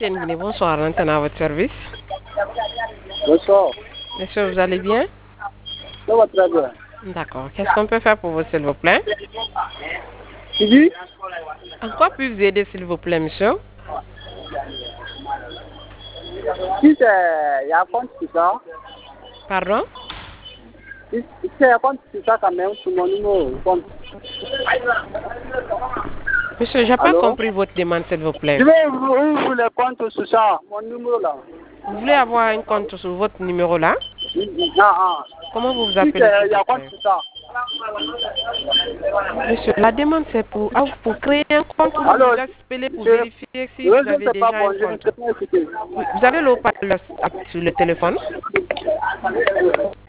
Bienvenue, bonsoir, l'antenne à votre service. Bonsoir. Monsieur, vous allez bien? Ça va très bien. D'accord. Qu'est-ce qu'on peut faire pour vous, s'il vous plaît? Tu dis? En quoi puis-je vous aider, s'il vous plaît, monsieur? Si c'est, il y a un compte sur ça. Pardon? Si c'est un compte sur ça quand même, sur mon numéro. Compte. Monsieur, j'ai pas Allô? compris votre demande, s'il vous plaît. Je vais ouvrir le compte sur ça, mon numéro là. Vous voulez avoir un compte sur votre numéro là? Ah. Comment vous vous Si appelez, c'est, s'il il y a vous un compte plaît? sur ça. Monsieur, la demande c'est pour créer un compte ou Alors, vous appelez pour vérifier si le vous réseau avez c'est pas déjà bon, un je ne compte. sais pas écouter. Vous avez le haut-parleur sur le téléphone?